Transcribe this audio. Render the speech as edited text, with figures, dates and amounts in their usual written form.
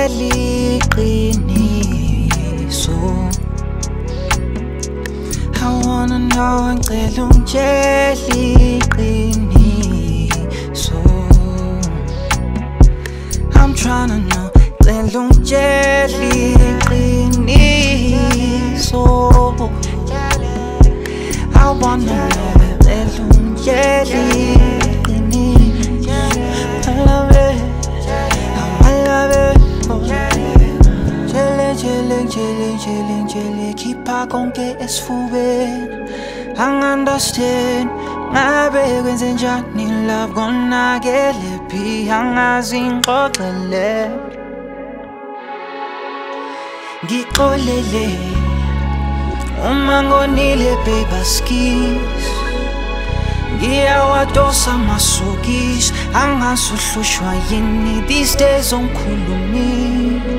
iqiniso. I wanna know ngicela ungitshela iqiniso. I'm tryna know ngicela ungitshela iqiniso. I wanna know ngicela ungitshela iqiniso. I love it, I love it. Chilling, khipha konke esifubeni. Angi-understand ngabe kwenzenjani love konakele phi, angazi ngixoxele. Ngixolele uma ngonile babe askis. Ngiyawadosa amasokisi, angazi uhlushwa yini these days ongikhulumile.